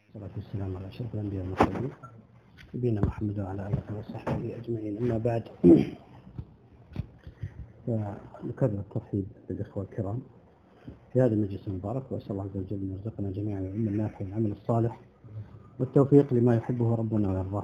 والصلاة والسلام على أشرف الأنبياء والمرسلين نبينا محمد وعلى آله وصحبه أجمعين. أما بعد، فنكرر الترحيب بالإخوة الكرام في هذا المجلس المبارك، وأسأل الله عز وجل أن يرزقنا جميعا العلم النافع والعمل الصالح والتوفيق لما يحبه ربنا ويرضاه.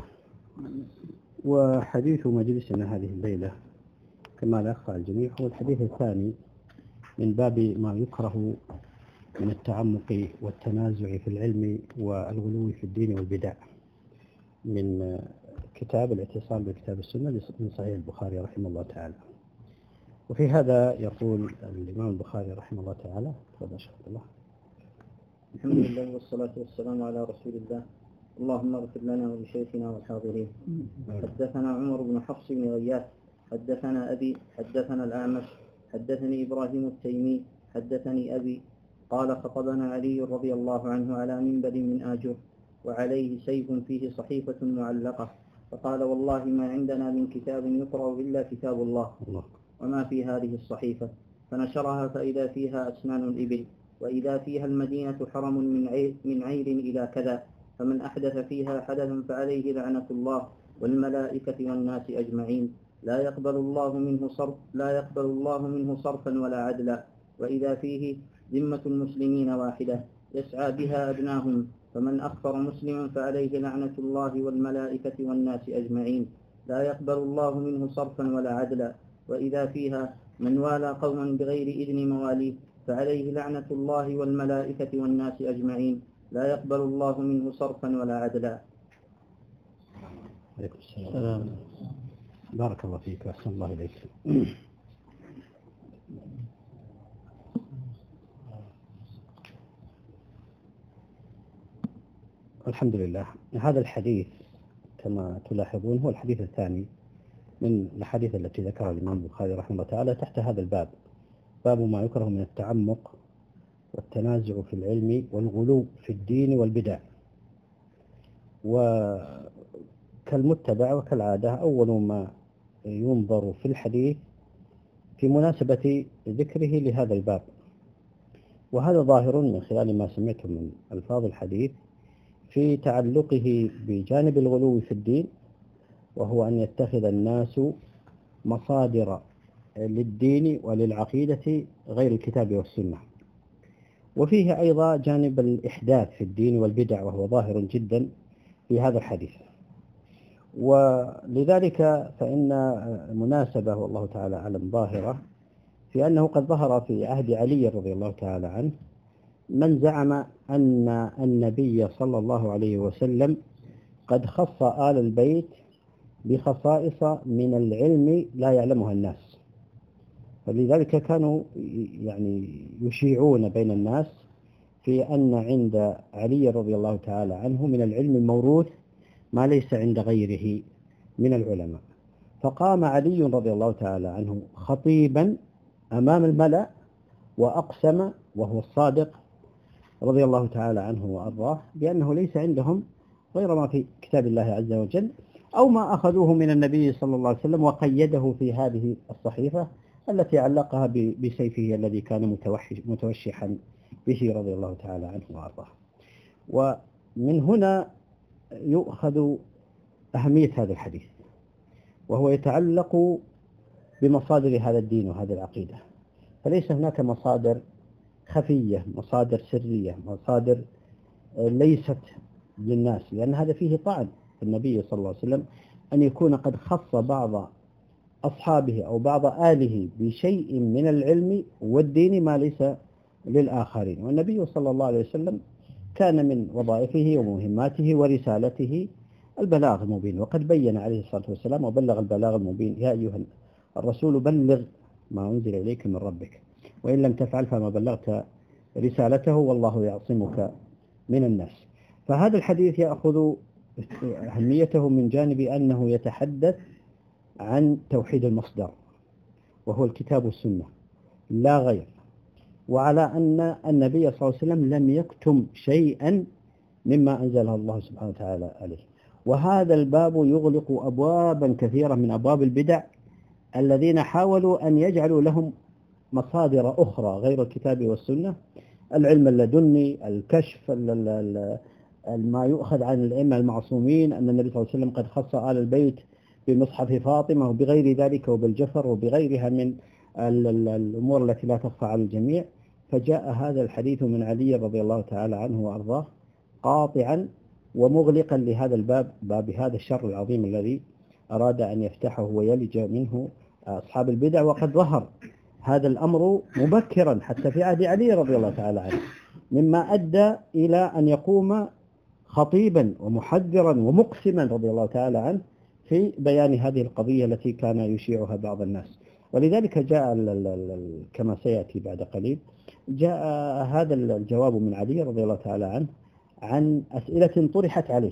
وحديث مجلسنا هذه الليلة كما لا يخفى على الجميع هو الحديث الثاني من باب ما يكره من التعمق والتنازع في العلم والغلو في الدين والبدع، من كتاب الاعتصام بكتاب السنة من صحيح البخاري رحمه الله تعالى. وفي هذا يقول الإمام البخاري رحمه الله تعالى: تفضل شيخ الله. الحمد لله والصلاة والسلام على رسول الله. اللهم اغفر لنا ولشيخنا والحاضرين. حدثنا عمر بن حفص بن غياث حدثنا أبي حدثنا الأعمش حدثني إبراهيم التيمي حدثني أبي قال: خطبنا علي رضي الله عنه على منبر من آجر وعليه سيف فيه صحيفة معلقة، فقال: والله ما عندنا من كتاب يقرأ إلا كتاب الله وما في هذه الصحيفة. فنشرها فإذا فيها أسنان الإبل، وإذا فيها المدينة حرم من عير إلى كذا، فمن أحدث فيها حدثا فعليه لعنة الله والملائكة والناس أجمعين، لا يقبل الله منه صرفا ولا عدلا. وإذا فيه ذمة المسلمين واحدة يسعى بها أبناهم، فمن أخبر مسلما فعليه لعنة الله والملائكة والناس أجمعين، لا يقبل الله منه صرفا ولا عدلا. وإذا فيها من والى قوما بغير إذن مواليه فعليه لعنة الله والملائكة والناس أجمعين، لا يقبل الله منه صرفا ولا عدلا. عليكم السلام. بارك الله فيك وأحسن الله إليك. الحمد لله. هذا الحديث كما تلاحظون هو الحديث الثاني من الحديث التي ذكرها الإمام البخاري رحمه الله تعالى تحت هذا الباب، باب ما يكره من التعمق والتنازع في العلم والغلو في الدين والبدع. وكالمتبع وكالعادة أول ما ينظر في الحديث في مناسبة ذكره لهذا الباب، وهذا ظاهر من خلال ما سمعته من ألفاظ الحديث في تعلقه بجانب الغلو في الدين، وهو أن يتخذ الناس مصادر للدين وللعقيدة غير الكتاب والسنة. وفيه أيضا جانب الإحداث في الدين والبدع، وهو ظاهر جدا في هذا الحديث. ولذلك فإن مناسبة والله تعالى أعلم ظاهرة في أنه قد ظهر في عهد علي رضي الله تعالى عنه من زعم أن النبي صلى الله عليه وسلم قد خص آل البيت بخصائص من العلم لا يعلمها الناس، فلذلك كانوا يشيعون بين الناس في أن عند علي رضي الله تعالى عنه من العلم الموروث ما ليس عند غيره من العلماء. فقام علي رضي الله تعالى عنه خطيبا أمام الملأ وأقسم، وهو الصادق رضي الله تعالى عنه وأرضاه، بأنه ليس عندهم غير ما في كتاب الله عز وجل أو ما أخذوه من النبي صلى الله عليه وسلم، وقيده في هذه الصحيفة التي علقها بسيفه الذي كان متوشحا به رضي الله تعالى عنه وأرضاه. ومن هنا يؤخذ أهمية هذا الحديث، وهو يتعلق بمصادر هذا الدين وهذه العقيدة. فليس هناك مصادر خفية، مصادر سرية، مصادر ليست للناس، لأن هذا فيه طعن في النبي صلى الله عليه وسلم أن يكون قد خص بعض أصحابه أو بعض آله بشيء من العلم والدين ما ليس للآخرين. والنبي صلى الله عليه وسلم كان من وظائفه ومهماته ورسالته البلاغ المبين، وقد بين عليه الصلاة والسلام: وبلغ البلاغ المبين يا أيها الرسول بلغ ما أنزل إليك من ربك وإن لم تفعل فما بلغت رسالته والله يعصمك من الناس. فهذا الحديث يأخذ أهميته من جانب أنه يتحدث عن توحيد المصدر، وهو الكتاب والسنة لا غير، وعلى أن النبي صلى الله عليه وسلم لم يكتم شيئا مما أنزله الله سبحانه وتعالى عليه. وهذا الباب يغلق أبوابا كثيرة من أبواب البدع الذين حاولوا أن يجعلوا لهم مصادر أخرى غير الكتاب والسنة، العلم اللدني، الكشف، ما يؤخذ عن الأئمة المعصومين أن النبي صلى الله عليه وسلم قد خص آل البيت بمصحف فاطمة وبغير ذلك وبالجفر وبغيرها من الأمور التي لا تخفى على الجميع. فجاء هذا الحديث من علي رضي الله تعالى عنه وأرضاه قاطعا ومغلقا لهذا الباب، باب هذا الشر العظيم الذي أراد أن يفتحه ويلج منه أصحاب البدع. وقد ظهر هذا الأمر مبكرا حتى في عهد علي رضي الله تعالى عنه، مما أدى إلى أن يقوم خطيبا ومحذرا ومقسما رضي الله تعالى عنه في بيان هذه القضية التي كان يشيعها بعض الناس. ولذلك جاء كما سيأتي بعد قليل جاء هذا الجواب من علي رضي الله تعالى عنه عن أسئلة طرحت عليه،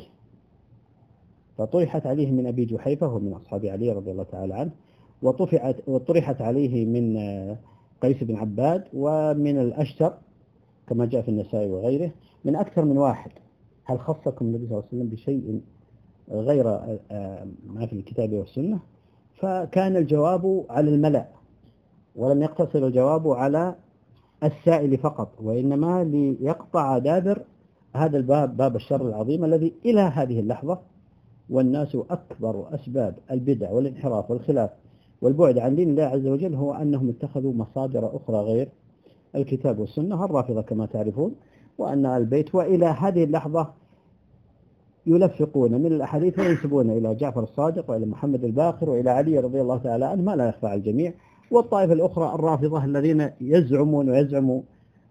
فطرحت عليه من أبي جحيفة ومن أصحاب علي رضي الله تعالى عنه، وطرحت عليه من قيس بن عباد ومن الأشتر كما جاء في النسائي وغيره من أكثر من واحد. هل خصكم النبي صلى الله عليه وسلم بشيء غير ما في الكتاب والسنة؟ فكان الجواب على الملأ، ولم يقتصر الجواب على السائل فقط، وإنما ليقطع دابر هذا الباب، باب الشر العظيم الذي إلى هذه اللحظة والناس أكبر أسباب البدع والانحراف والخلاف والبعد عن دين الله عز وجل هو أنهم اتخذوا مصادر أخرى غير الكتاب والسنة، الرافضة كما تعرفون، وأن البيت وإلى هذه اللحظة يلفقون من الأحاديث وينسبون إلى جعفر الصادق وإلى محمد الباقر وإلى علي رضي الله تعالى عنه ما لا يخفى على الجميع. والطائفة الأخرى الرافضة الذين يزعم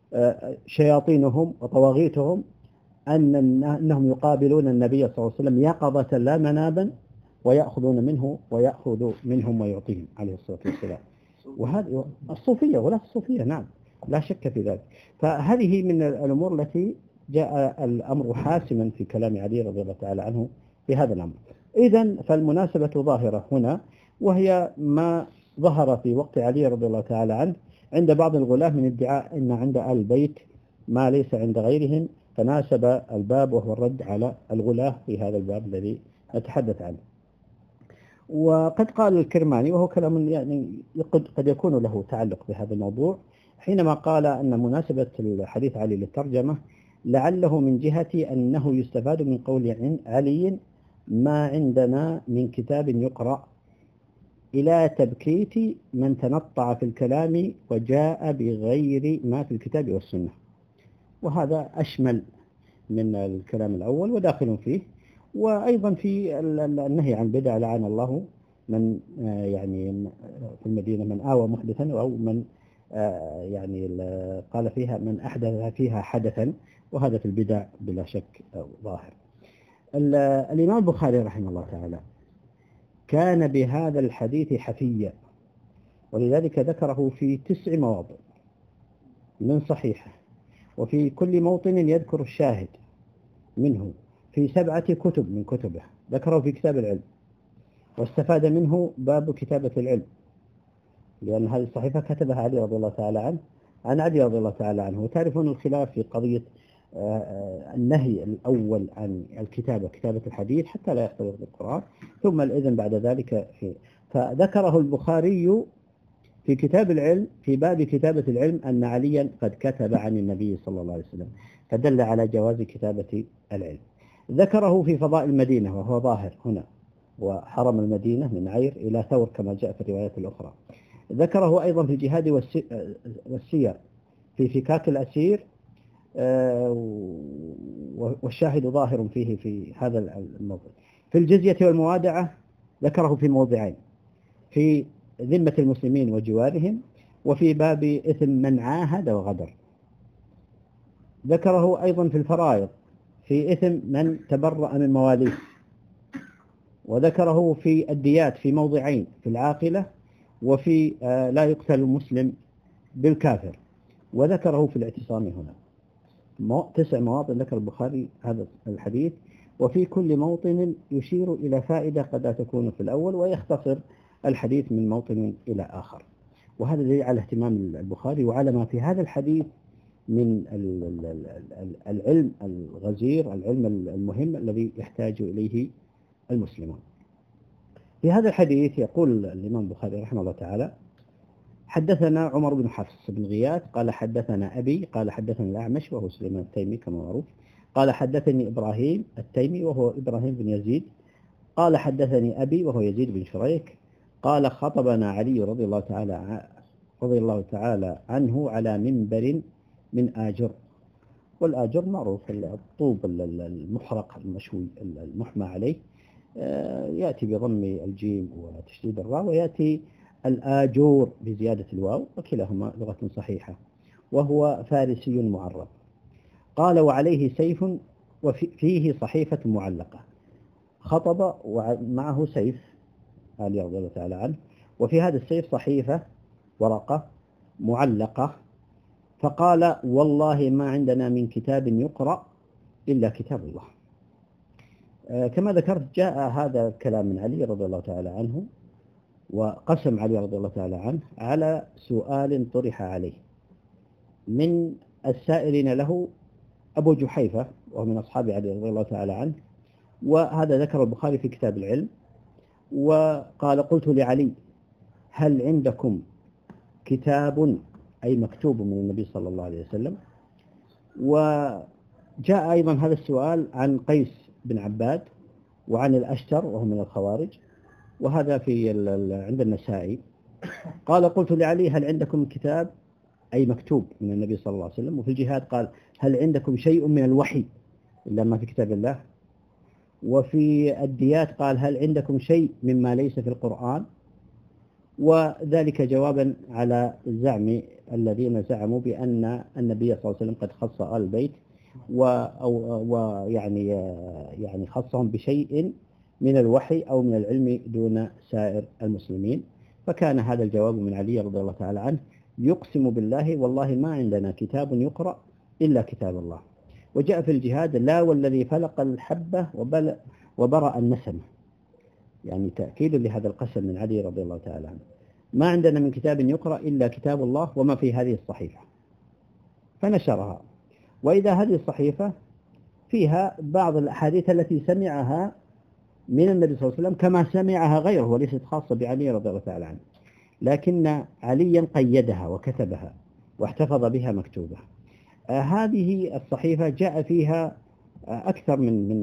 شياطينهم وطواغيتهم أنهم يقابلون النبي صلى الله عليه وسلم يقظة لا منابا ويأخذون منه ويأخذ منهم ويعطيهم عليه الصلاة والسلام. وهذه الصوفية ولا الصوفية، نعم لا شك في ذلك. فهذه من الأمور التي جاء الأمر حاسما في كلام علي رضي الله تعالى عنه في هذا الأمر. إذن فالمناسبة ظاهرة هنا، وهي ما ظهر في وقت علي رضي الله تعالى عنه عند بعض الغلاة من ادعاء أن عند آل البيت ما ليس عند غيرهم، فناسب الباب وهو الرد على الغلاة في هذا الباب الذي نتحدث عنه. وقد قال الكرماني وهو كلام يعني قد يكون له تعلق بهذا الموضوع حينما قال أن مناسبة الحديث علي للترجمة لعله من جهة أنه يستفاد من قول علي ما عندنا من كتاب يقرأ إلى تبكيت من تنطع في الكلام وجاء بغير ما في الكتاب والسنة. وهذا أشمل من الكلام الأول وداخل فيه. وأيضا في النهي عن البدع لعن الله من يعني في المدينة من آوى محدثا أو من يعني قال فيها من أحدث فيها حدثا، وهذا في البدع بلا شك ظاهر. الإمام البخاري رحمه الله تعالى كان بهذا الحديث حفيا، ولذلك ذكره في 9 مواضع من صحيحه، وفي كل موطن يذكر الشاهد منه في 7 كتب من كتبه. ذكره في كتاب العلم واستفاد منه باب كتابة العلم، لأن هذه الصحيفة كتبها علي رضي الله تعالى عنه عن علي رضي الله تعالى عنه. وتعرفون الخلاف في قضية النهي الأول عن الكتابة، كتابة الحديث حتى لا يختلط بالقرآن، ثم الإذن بعد ذلك فذكره البخاري في كتاب العلم في باب كتابة العلم أن عليا قد كتب عن النبي صلى الله عليه وسلم، فدل على جواز كتابة العلم. ذكره في فضاء المدينة وهو ظاهر هنا، وحرم المدينة من عير إلى ثور كما جاء في الروايات الأخرى. ذكره أيضا في الجهاد والسير في فكاك الأسير، والشاهد ظاهر فيه في هذا الموضوع. في الجزية والموادعة ذكره في موضعين، في ذمة المسلمين وجوارهم، وفي باب إثم من عاهد وغدر. ذكره أيضا في الفرائض في إثم من تبرأ من مواليه، وذكره في الديات في موضعين، في العاقلة وفي لا يقتل المسلم بالكافر، وذكره في الاعتصام هنا. 9 مواطن ذكر البخاري هذا الحديث، وفي كل موطن يشير إلى فائدة قد تكون في الأول ويختصر الحديث من موطن إلى آخر. وهذا دليل على اهتمام البخاري وعلى ما في هذا الحديث من العلم الغزير، العلم المهم الذي يحتاج إليه المسلمون. في هذا الحديث يقول الإمام البخاري رحمه الله تعالى: حدثنا عمر بن حفص بن غياث قال حدثنا أبي قال حدثنا الأعمش وهو سليمان التيمي كما معروف قال حدثني إبراهيم التيمي وهو إبراهيم بن يزيد قال حدثني أبي وهو يزيد بن شريك قال خطبنا علي رضي الله تعالى عنه على منبر من آجر. والآجر معروف الطوب المحرق المشوي المحمى عليه، يأتي بضم الجيم وتشديد الراء، ويأتي الآجور بزيادة الواو، وكلاهما لغة صحيحة، وهو فارسي معرب. قال وعليه سيف وفيه صحيفة معلقة. خطب ومعه سيف علي رضي الله تعالى عنه، وفي هذا السيف صحيفة ورقة معلقة، فقال والله ما عندنا من كتاب يقرأ إلا كتاب الله. كما ذكرت جاء هذا الكلام من علي رضي الله تعالى عنه، وقسم علي رضي الله تعالى عنه على سؤال طرح عليه من السائلين له أبو جحيفة وهو من أصحاب علي رضي الله تعالى عنه، وهذا ذكر البخاري في كتاب العلم. وقال قلت لعلي هل عندكم كتاب أي مكتوب من النبي صلى الله عليه وسلم؟ وجاء أيضا هذا السؤال عن قيس بن عباد وعن الأشتر وهو من الخوارج، وهذا في عند النسائي. قال قلت لعلي هل عندكم كتاب أي مكتوب من النبي صلى الله عليه وسلم؟ وفي الجهاد قال هل عندكم شيء من الوحي إلا ما في كتاب الله؟ وفي الديات قال هل عندكم شيء مما ليس في القرآن؟ وذلك جوابا على الزعم الذين زعموا بأن النبي صلى الله عليه وسلم قد خص آل البيت يعني خصهم بشيء من الوحي أو من العلم دون سائر المسلمين. فكان هذا الجواب من علي رضي الله تعالى عنه يقسم بالله والله ما عندنا كتاب يقرأ إلا كتاب الله. وجاء في الجهاد لا والذي فلق الحبة وبرأ النسمة، يعني تأكيد لهذا القسم من علي رضي الله تعالى عنه. ما عندنا من كتاب يقرأ إلا كتاب الله وما في هذه الصحيفة، فنشرها. وإذا هذه الصحيفة فيها بعض الأحاديث التي سمعها من النبي صلى الله عليه وسلم كما سمعها غيره، وليست خاصة بعلي رضي الله تعالى عنه، لكن عليا قيدها وكتبها واحتفظ بها مكتوبة. هذه الصحيفة جاء فيها أكثر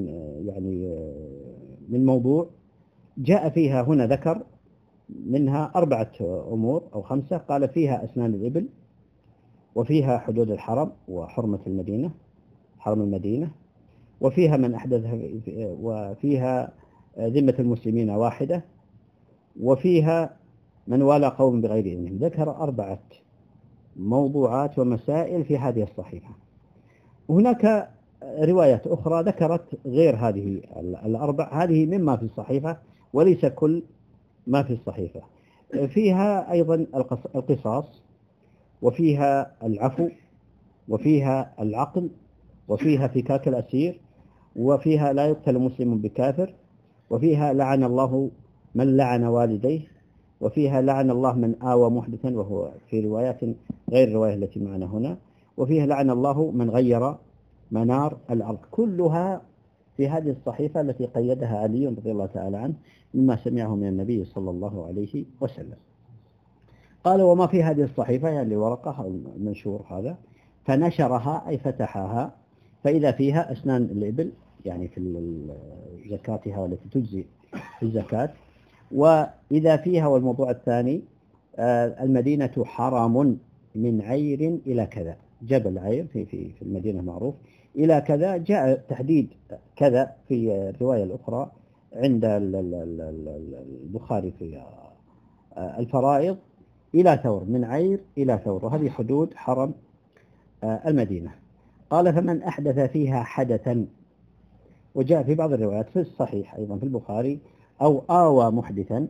من موضوع. جاء فيها هنا ذكر منها 4 أمور أو 5. قال فيها أسنان الإبل، وفيها حدود الحرم وحرمة المدينة، حرم المدينة، وفيها من أحدث، وفيها ذمة المسلمين واحدة، وفيها من والى قوم بغير إذنهم. ذكر 4 موضوعات ومسائل في هذه الصحيفة. هناك روايات أخرى ذكرت غير هذه 4. هذه مما في الصحيفة وليس كل ما في الصحيفة. فيها أيضا القصاص، وفيها العفو، وفيها العقل، وفيها فكاك الأسير، وفيها لا يقتل مسلم بكافر، وفيها لعن الله من لعن والديه، وفيها لعن الله من آوى محدثا، وهو في روايات غير الرواية التي معنا هنا، وفيها لعن الله من غير منار الأرض. كلها في هذه الصحيفة التي قيدها علي رضي الله تعالى عنه مما سمعه من النبي صلى الله عليه وسلم. قال وما في هذه الصحيفة يعني ورقة أو منشور هذا، فنشرها أي فتحها، فإذا فيها أسنان الإبل يعني في زكاتها والتي تجزي في الزكاة، وإذا فيها والموضوع الثاني المدينة حرم من عير إلى كذا، جبل عير في المدينة معروف إلى كذا. جاء تحديد كذا في الرواية الأخرى عند البخاري في الفرائض إلى ثور، من عير إلى ثور، وهذه حدود حرم المدينة. قال فمن أحدث فيها حدثا، وجاء في بعض الروايات في الصحيح أيضا في البخاري أو آوى محدثا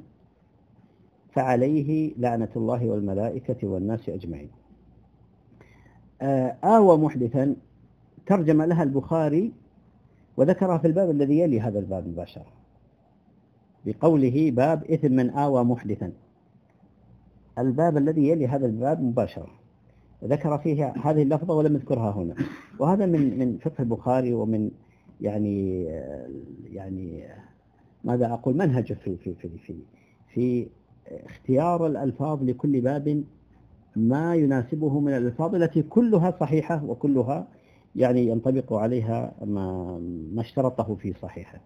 فعليه لعنة الله والملائكة والناس أجمعين. آوى محدثا ترجم لها البخاري وذكرها في الباب الذي يلي هذا الباب مباشرة بقوله باب إثم من آوى محدثا. الباب الذي يلي هذا الباب مباشرة ذكر فيها هذه اللفظة ولم يذكرها هنا. وهذا من فقه البخاري ومن يعني ماذا أقول منهج في اختيار الألفاظ لكل باب ما يناسبه من الألفاظ التي كلها صحيحة وكلها يعني ينطبق عليها ما اشترطه في صحيحه.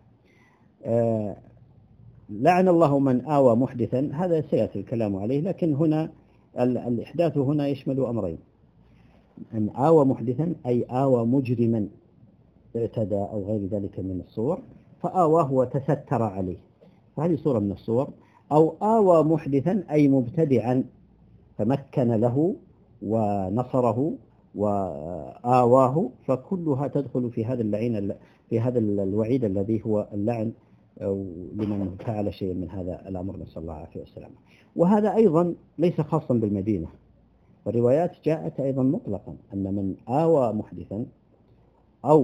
لعن الله من آوى محدثا، هذا سيأتي الكلام عليه، لكن هنا الإحداث هنا يشمل أمرين: أن آوى محدثا أي آوى مجرما اعتدى أو غير ذلك من الصور، فآواه وتستر عليه، فهذه صورة من الصور. أو آوى محدثا أي مبتدعا فمكن له ونصره وآواه، فكلها تدخل في هذا اللعين، في هذا الوعيد الذي هو اللعن لمن فعل شيء من هذا الأمر، نسأل الله العافية والسلامة. وهذا أيضا ليس خاصا بالمدينة، والروايات جاءت أيضا مطلقا أن من آوى محدثا أو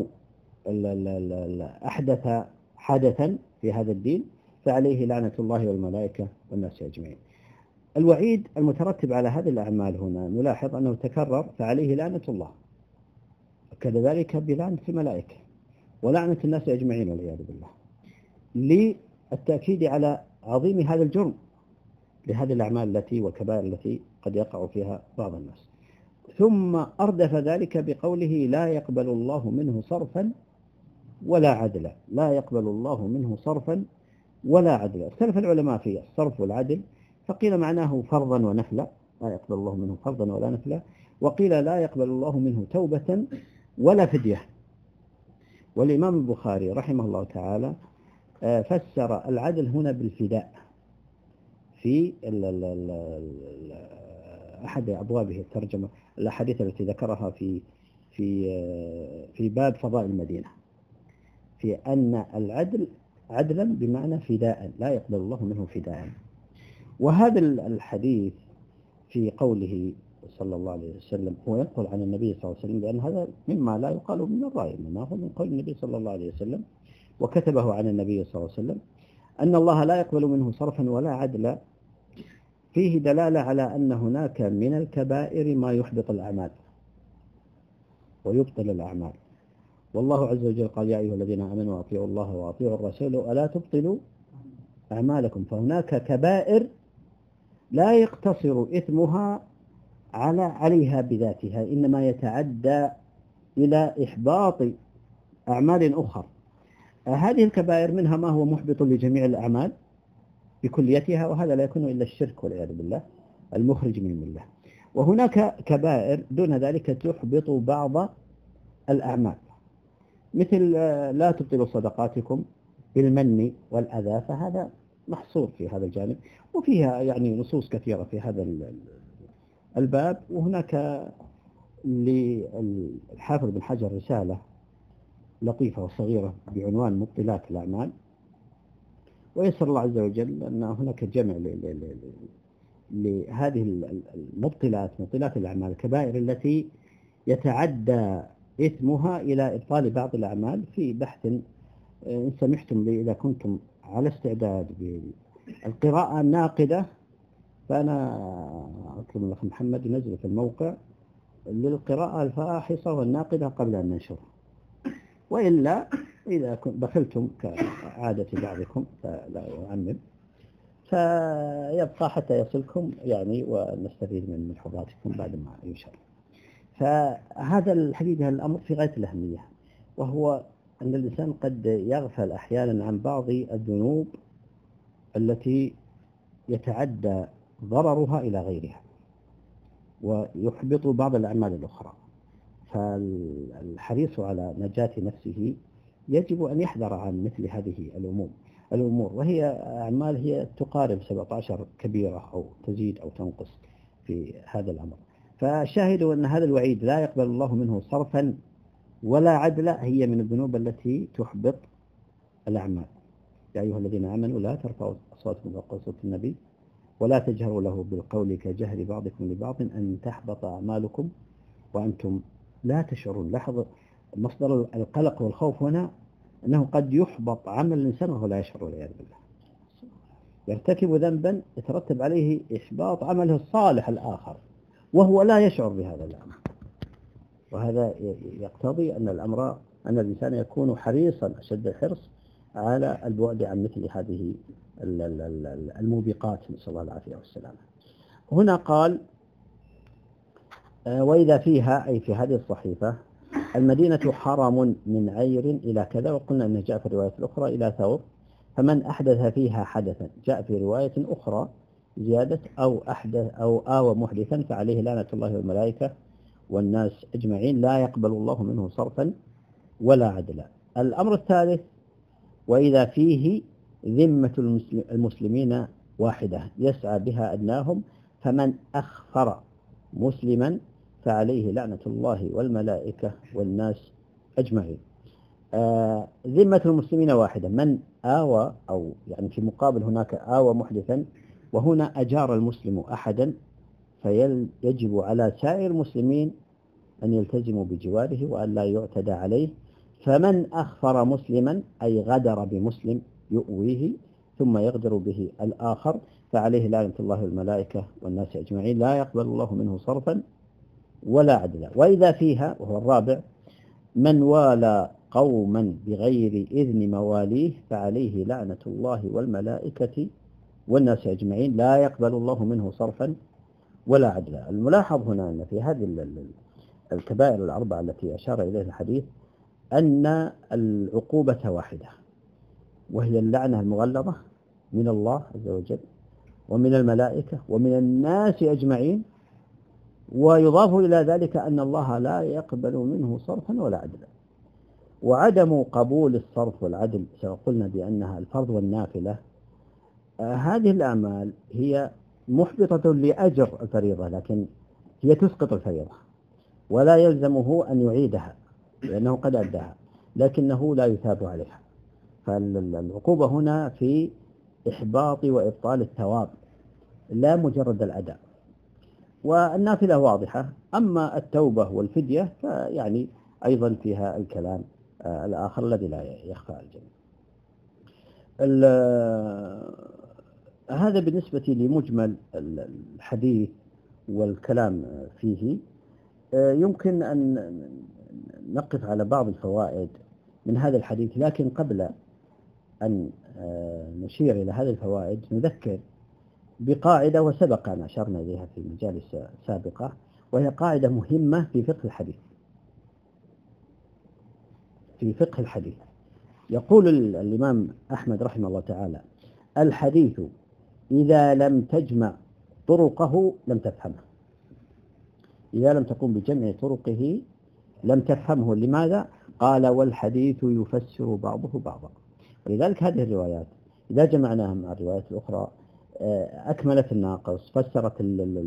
أحدث حدثا في هذا الدين فعليه لعنة الله والملائكة والناس أجمعين. الوعيد المترتب على هذه الأعمال هنا نلاحظ أنه تكرر: فعليه لعنة الله، وكذلك بلعنة الملائكة ولعنة الناس أجمعين والعياذ بالله، للتأكيد على عظيم هذا الجرم لهذه الأعمال التي والكبائر التي قد يقع فيها بعض الناس. ثم أردف ذلك بقوله: لا يقبل الله منه صرفا ولا عدلا. لا يقبل الله منه صرفا ولا عدلا. اختلف العلماء في الصرف والعدل، فقيل معناه فرضا ونفلا، لا يقبل الله منه فرضا ولا نفلا، وقيل لا يقبل الله منه توبة ولا فدية. والإمام البخاري رحمه الله تعالى فسر العدل هنا بالفداء في أحد أبوابه الترجمة، الأحاديث التي ذكرها في باب فضاء المدينة، في أن العدل عدلا بمعنى فداء، لا يقبل الله منه فداء. وهذا الحديث في قوله صلى الله عليه وسلم هو ينقل عن النبي صلى الله عليه وسلم، لأن هذا مما لا يقال من الرأي، إنما هو من قول النبي صلى الله عليه وسلم وكتبه عن النبي صلى الله عليه وسلم، أن الله لا يقبل منه صرفا ولا عدلا. فيه دلالة على أن هناك من الكبائر ما يحبط الأعمال ويبطل الأعمال. والله عز وجل قال: يا أيها الذين آمنوا أطيعوا الله وأطيعوا الرسول ولا تبطلوا أعمالكم. فهناك كبائر لا يقتصر إثمها عليها بذاتها، إنما يتعدى إلى إحباط أعمال أخرى. هذه الكبائر منها ما هو محبط لجميع الأعمال بكليتها، وهذا لا يكون إلا الشرك والعياذ بالله المخرج من الملة. وهناك كبائر دون ذلك تحبط بعض الأعمال، مثل لا تبطلوا صدقاتكم بالمن والأذى، فهذا محصور في هذا الجانب، وفيها يعني نصوص كثيرة في هذا الباب. وهناك للحافظ بن حجر رسالة لطيفة وصغيرة بعنوان مبطلات الأعمال، ويسر الله عز وجل أن هناك جمع لهذه المبطلات، مبطلات الأعمال، الكبائر التي يتعدى إثمها إلى إبطال بعض الأعمال، في بحث إن سمحتم لي إذا كنتم على استعداد بالقراءة الناقدة، فأنا أطلب من الأخ محمد ينزل في الموقع للقراءة الفاحصة والناقدة قبل أن ننشرها، وإلا إذا دخلتم كعادة بعضكم فلا أعمم، فيبقى حتى يصلكم يعني ونستفيد من ملحوظاتكم بعد ما ينشر. فهذا الحقيقة الأمر في غاية الأهمية، وهو أن الإنسان قد يغفل أحيانا عن بعض الذنوب التي يتعدى ضررها إلى غيرها ويحبط بعض الأعمال الأخرى. فالحريص على نجاة نفسه يجب أن يحذر عن مثل هذه الأمور، وهي أعمال هي تقارب 17 كبيرة أو تزيد أو تنقص في هذا الأمر. فالشاهد أن هذا الوعيد لا يقبل الله منه صرفا ولا عدلا هي من الذنوب التي تحبط الأعمال. يا أيها الذين آمنوا لا ترفعوا أصواتكم فوق صوت النبي ولا تجهروا له بالقول كجهر بعضكم لبعض أن تحبط أعمالكم وأنتم لا تشعرون. لاحظ مصدر القلق والخوف هنا أنه قد يحبط عمل الإنسان وهو لا يشعر والعياذ بالله، يرتكب ذنبا يترتب عليه إحباط عمله الصالح الآخر وهو لا يشعر بهذا الأمر. وهذا يقتضي أن الإنسان يكون حريصا أشد الحرص على البعد عن مثل هذه الموبقات، نسأل الله العافية والسلامة. هنا قال: وإذا فيها، أي في هذه الصحيفة، المدينة حرم من عير إلى كذا، وقلنا أنه جاء في الرواية الأخرى إلى ثور، فمن أحدث فيها حدثا، جاء في رواية أخرى زيادة أو أحدث أو آوى محدثا فعليه لعنة الله والملائكة والناس أجمعين لا يقبل الله منه صرفا ولا عدلا. الأمر الثالث: وإذا فيه ذمة المسلمين واحدة يسعى بها أدناهم، فمن أخفر مسلما فعليه لعنة الله والملائكة والناس أجمعين. ذمة المسلمين واحدة، من آوى أو يعني في مقابل هناك آوى محدثا، وهنا أجار المسلم أحدا، فيجب على سائر المسلمين أن يلتزموا بجواره وأن لا يعتدى عليه. فمن أخفر مسلما أي غدر بمسلم يؤويه ثم يغدر به الآخر فعليه لعنة الله والملائكة والناس أجمعين لا يقبل الله منه صرفا ولا عدلا. وإذا فيها، وهو الرابع: من والى قوما بغير إذن مواليه فعليه لعنة الله والملائكة والناس أجمعين لا يقبل الله منه صرفا ولا عدلا. الملاحظ هنا أن في هذه الكبائر الأربعة التي أشار إليها الحديث أن العقوبة واحدة، وهي اللعنة المغلظة من الله عز وجل ومن الملائكة ومن الناس أجمعين، ويضاف إلى ذلك أن الله لا يقبل منه صرفا ولا عدلا. وعدم قبول الصرف والعدل سواء قلنا بأنها الفرض والنافلة، هذه الأعمال هي محبطة لأجر الفريضة، لكن هي تسقط الفريضة ولا يلزمه أن يعيدها لأنه قد أداها، لكنه لا يثاب عليها. فالعقوبة هنا في إحباط وإبطال الثواب لا مجرد الأداء. والنافلة واضحة، أما التوبة والفدية فيعني أيضا فيها الكلام الآخر الذي لا يخفى على الجميع. هذا بالنسبة لمجمل الحديث والكلام فيه. يمكن أن نقف على بعض الفوائد من هذا الحديث، لكن قبل أن نشير إلى هذه الفوائد نذكر بقاعدة وسبق أن أشرنا إليها في مجالس سابقة، وهي قاعدة مهمة في فقه الحديث. في فقه الحديث يقول الإمام أحمد رحمه الله تعالى: الحديث إذا لم تجمع طرقه لم تفهمه. إذا لم تقوم بجمع طرقه لم تفهمه. لماذا؟ قال: والحديث يفسر بعضه بعضا. ولذلك هذه الروايات إذا جمعناها مع الروايات الأخرى أكملت الناقص، فسرت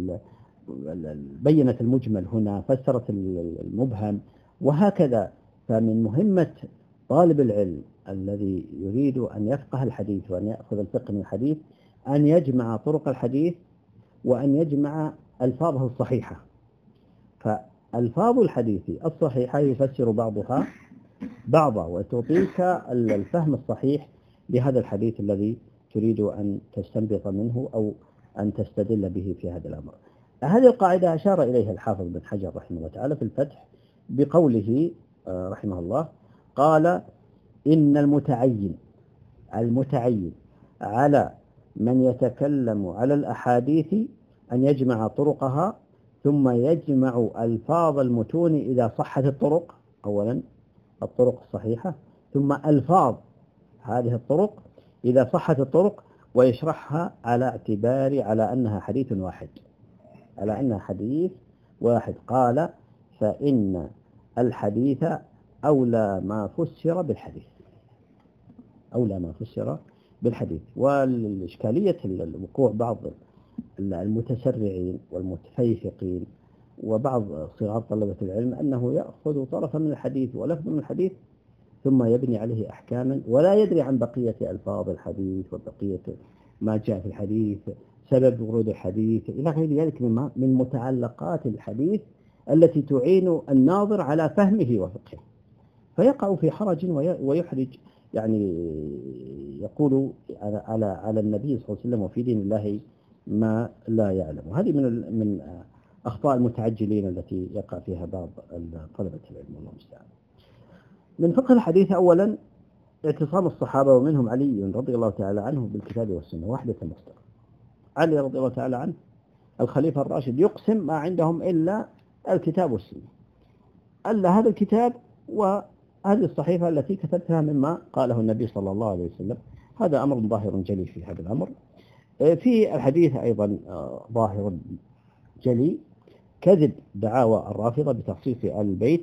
بينت المجمل هنا، فسرت المبهم، وهكذا. فمن مهمة طالب العلم الذي يريد أن يفقه الحديث وأن يأخذ الفقه من الحديث أن يجمع طرق الحديث وأن يجمع ألفاظه الصحيحة. فألفاظ الحديث الصحيحة يفسر بعضها بعضا وتعطيك الفهم الصحيح لهذا الحديث الذي تريد أن تستنبط منه أو أن تستدل به في هذا الأمر. هذه القاعدة أشار إليها الحافظ بن حجر رحمه الله تعالى في الفتح بقوله رحمه الله: قال: إن المتعين على من يتكلم على الأحاديث أن يجمع طرقها ثم يجمع ألفاظ المتون إذا صحت الطرق، أولا الطرق الصحيحة، ثم ألفاظ هذه الطرق إذا صحت الطرق، ويشرحها على أنها حديث واحد، على أنها حديث واحد. قال: فإن الحديث أولى ما فسر بالحديث، أولى ما فسر بالحديث. والإشكالية الوقوع بعض المتسرعين والمتفيهقين وبعض صغار طلبة العلم أنه يأخذ طرفا من الحديث ولفظ من الحديث ثم يبني عليه أحكاما ولا يدري عن بقية ألفاظ الحديث وبقية ما جاء في الحديث، سبب ورود الحديث إلى غير ذلك من متعلقات الحديث التي تعين الناظر على فهمه وفقهه، فيقع في حرج ويحرج، يعني يقول على النبي صلى الله عليه وسلم وفي دين الله ما لا يعلم. وهذه من أخطاء المتعجلين التي يقع فيها بعض طلبة العلم، والله المستعان. من فقه الحديث أولا اعتصام الصحابة ومنهم علي رضي الله تعالى عنه بالكتاب والسنة وحدة المصدر. علي رضي الله تعالى عنه الخليفة الراشد يقسم ما عندهم إلا الكتاب والسنة، ألا هذا الكتاب وهذه الصحيفة التي كتبتها مما قاله النبي صلى الله عليه وسلم. هذا أمر ظاهر جلي في هذا الأمر. في الحديث أيضا ظاهر جلي كذب دعاوى الرافضة بتخصيص آل البيت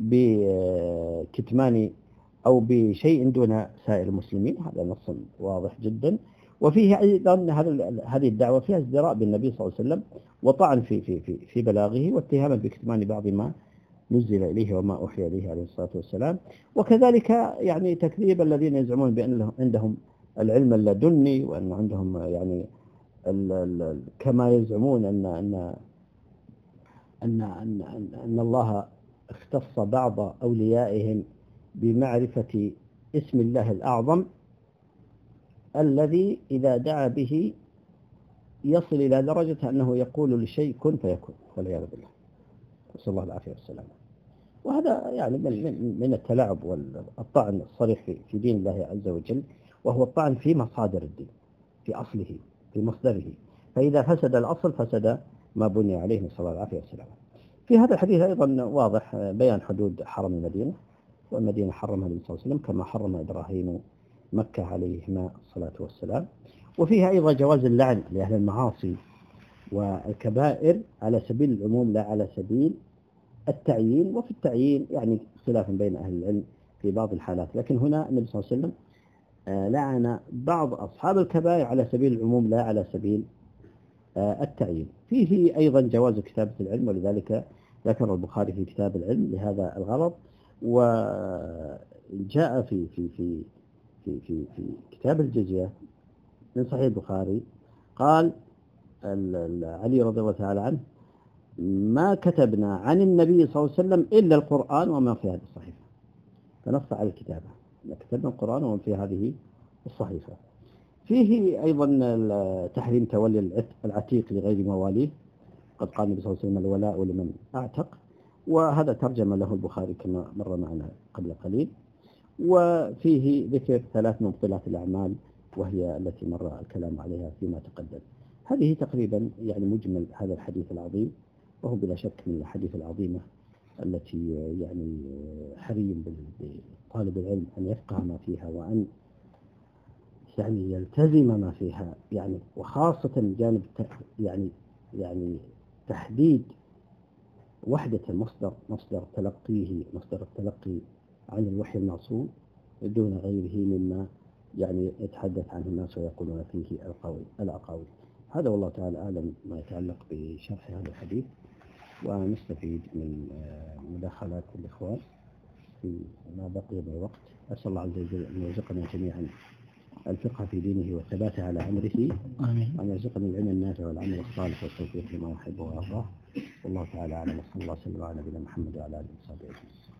بكتمان أو بشيء دون سائر المسلمين. هذا نص واضح جدا. وفيه أيضا هذه الدعوة فيها ازدراء بالنبي صلى الله عليه وسلم وطعن في بلاغه واتهاما بكتمان بعض ما نزل إليه وما أوحي إليه عليه الصلاة والسلام. وكذلك يعني تكذيب الذين يزعمون بأن عندهم العلم اللدني وأن عندهم يعني كما يزعمون أن الله اختص بعض أوليائهم بمعرفة اسم الله الأعظم الذي إذا دعا به يصل إلى درجة أنه يقول لشيء كن فيكون، والعياذ بالله، نسأل الله العافية والسلامة. وهذا يعني من التلاعب والطعن الصريح في دين الله عز وجل، وهو الطعن في مصادر الدين، في أصله، في مصدره. فإذا فسد الأصل فسد ما بني عليه، نسأل الله العافية والسلامة. في هذا الحديث أيضا واضح بيان حدود حرم المدينة، والمدينة حرمها النبي صلى الله عليه وسلم كما حرم إبراهيم مكة عليهما الصلاة والسلام. وفيها أيضا جواز اللعن لأهل المعاصي والكبائر على سبيل العموم لا على سبيل التعيين. وفي التعيين يعني خلاف بين أهل العلم في بعض الحالات، لكن هنا النبي صلى الله عليه وسلم لعن بعض أصحاب الكبائر على سبيل العموم لا على سبيل التعيين. فيه أيضا جواز كتابة العلم، ولذلك ذكر البخاري في كتاب العلم لهذا الغرض. وجاء في في في في في, في كتاب الجزية من صحيح البخاري قال علي رضي الله تعالى عنه: ما كتبنا عن النبي صلى الله عليه وسلم إلا القرآن وما في هذه الصحيفة. فنص على الكتابة، كتبنا القرآن وما في هذه الصحيفة. فيه أيضا تحريم تولي العتيق لغير مواليه، قد قال النبي صلى الله عليه وسلم: الولاء لمن أعتق. وهذا ترجم له البخاري كما مر معنا قبل قليل. وفيه ذكر 3 مبطلات الأعمال، وهي التي مر الكلام عليها فيما تقدم. هذه تقريبا يعني مجمل هذا الحديث العظيم، وهو بلا شك من الحديث العظيمة التي يعني حري بطالب العلم أن يفقه ما فيها وأن يعني يلتزم ما فيها، يعني وخاصة جانب يعني تحديد وحدة المصدر، مصدر التلقي عن الوحي المعصوم دون غيره مما يعني يتحدث عنه الناس ويقولون فيه الأقاويل. هذا والله تعالى أعلم ما يتعلق بشرح هذا الحديث. ونستفيد من مداخلات الإخوان في ما بقي من الوقت. أسأل الله عز وجل أن يرزقنا جميعا الفقه في دينه والثبات على أمره، وأن يرزقنا العلم النافع والعمل الصالح والتوفيق لما يحب ويرضاه. والله تعالى أعلم، وصلى الله وسلم على نبينا محمد وعلى آله وصحبه أجمعين.